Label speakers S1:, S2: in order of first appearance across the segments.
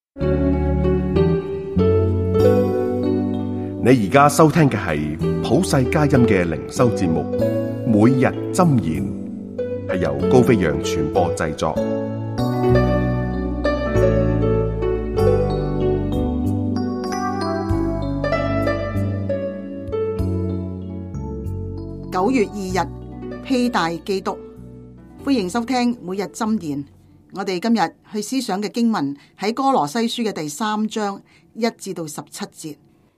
S1: 你而家收聽嘅係普世佳音嘅靈修節目，每日箴言，係由高飛揚傳播製作。
S2: 9月2日，披戴基督。歡迎收聽每日箴言。我哋今日去思想嘅經文喺歌羅西書嘅第3章1至到17節。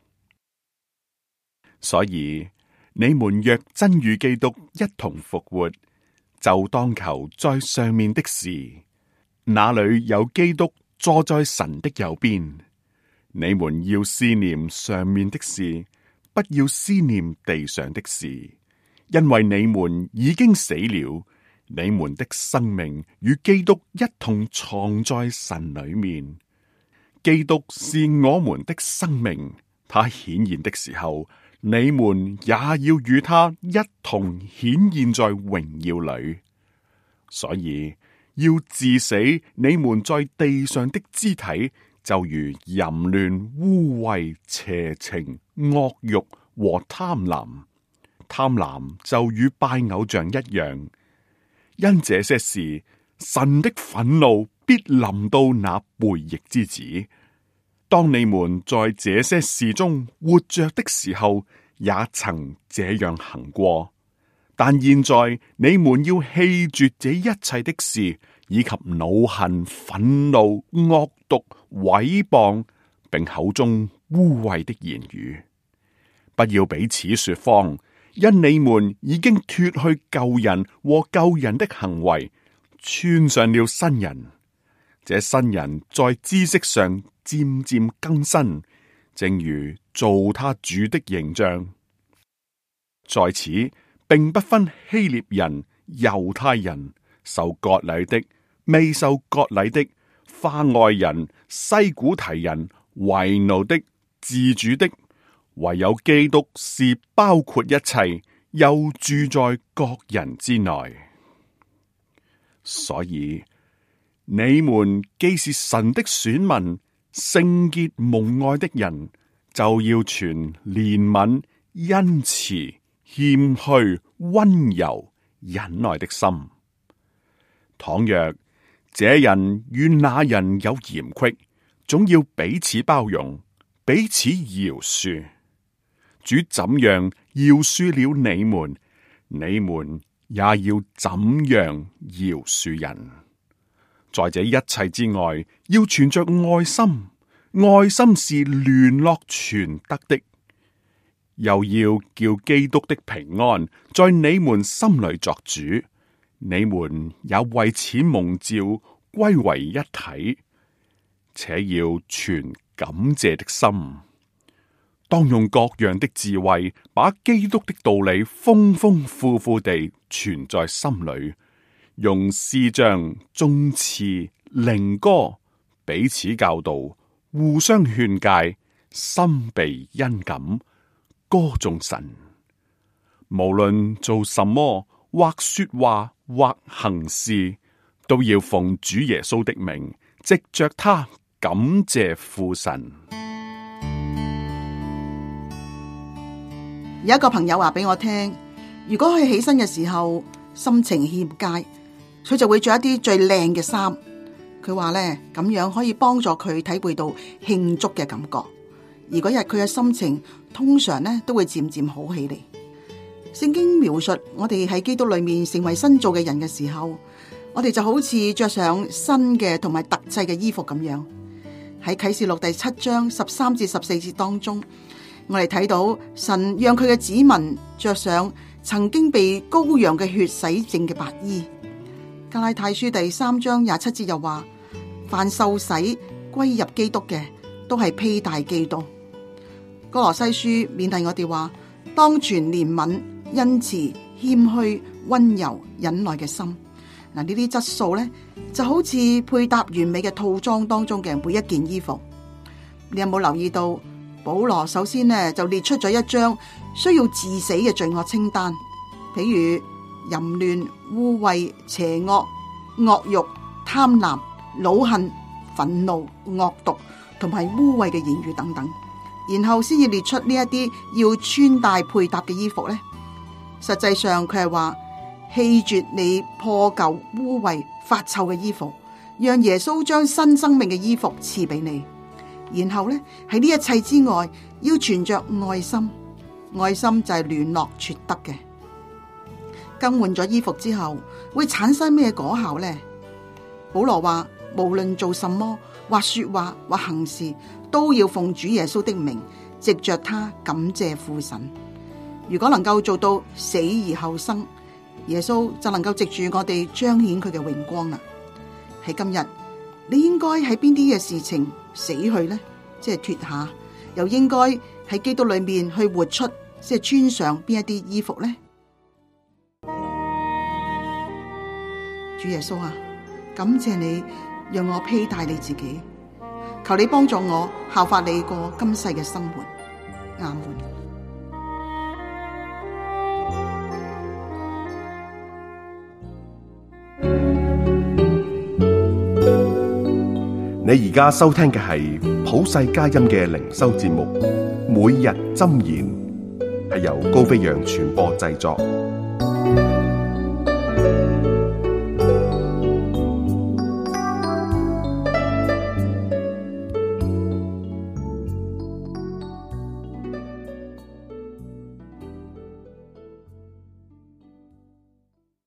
S3: 所以你們若真與基督一同復活，就當求在上面的事，那裏有基督坐在神的右邊。你們要思念上面的事，不要思念地上的事，因為你們已經死了，你們的生命與基督一同藏在神裏面。基督是我們的生命，他顯現的時候，你們也要與他一同顯現在榮耀裏。所以要治死你們在地上的肢體，就如淫亂、污穢、邪情、惡慾和貪婪。貪婪就與拜偶像一樣。因這些事，神的憤怒必臨到那悖逆之子。當你們在這些事中活着的時候，也曾這樣行過。但現在你們要棄絕這一切的事，以及惱恨、憤怒、惡毒、毀謗，並口中污穢的言語。不要彼此說謊，因你們已經脫去舊人和舊人的行為，穿上了新人。這新人在知識上漸漸更新，正如造他主的形象。在此並不分希臘人、猶太人，受割禮的、未受割禮的，化外人、西古提人、為奴的、自主的，唯有基督是包括一切，又住在各人之內。所以你們既是神的選民，聖潔蒙愛的人，就要存憐憫、恩慈、謙虛、溫柔、忍耐的心。倘若這人與那人有嫌隙，總要彼此包容，彼此饒恕。主怎樣饒恕了你們，你們也要怎樣饒恕人。在這一切之外，要存着愛心，愛心是聯絡全德的。又要叫基督的平安在你們心裏作主，你們也為此蒙召歸為一體，且要存感謝的心。當用各樣的智慧，把基督的道理豐豐富富地存在心裏，用詩章、頌詞、靈歌彼此教導，互相勸誡，心被恩感，歌頌神。無論做什麼，或說話，或行事，都要奉主耶穌的名，藉着他感謝父神。
S2: 有一個朋友話俾我聽，如果佢起身嘅時候心情欠佳，佢就會着一啲最靚嘅衫。佢話咧，咁樣可以幫助佢體會到慶祝嘅感覺。而嗰日佢嘅心情通常咧都會漸漸好起嚟。聖經描述我哋喺基督裏面成為新造嘅人嘅時候，我哋就好似着上新嘅同埋特製嘅衣服咁樣。喺啟示錄第7章13至14節當中，我哋睇到神讓佢嘅子民着上曾經被羔羊嘅血洗淨嘅白衣。加拉太書第3章27節又話，凡受洗歸入基督嘅，都係披戴基督。歌羅西書勉勵我哋話，當存憐憫、恩慈、謙虛、溫柔、忍耐嘅心。嗱，呢啲質素咧，就好似配搭完美嘅套裝當中嘅每一件衣服。你有冇留意到？保羅首先呢就列出咗一張需要治死嘅罪惡清單，譬如淫亂、污穢、邪惡、惡慾、貪婪、惱恨、 憤怒、惡毒同埋污穢嘅言語等等，然後先至列出呢一啲要穿戴配搭嘅衣服呢。實際上佢係話棄絕你破舊污穢發臭嘅衣服，讓耶穌將新生命嘅衣服賜俾你。然後呢，喺呢一切之外，要存着愛心，愛心就係聯絡傳德嘅。更換咗衣服之後，會產生咩果效呢？保羅話，無論做什麼，或說話，或行事，都要奉主耶穌的名，藉着他感謝父神。如果能夠做到死而後生，耶穌就能夠藉住我哋彰顯佢嘅榮光啦。喺今日，你應該喺邊啲嘅事情死去呢？即係脫下，又應該喺基督裏面去活出，即係穿上邊一啲衣服呢？主耶穌啊，感謝你讓我披戴你自己，求你幫助我效法你過今世嘅生活。阿門。
S1: 你而家收聽嘅係普世佳音嘅靈修節目《每日箴言》，係由高飛揚傳播製作。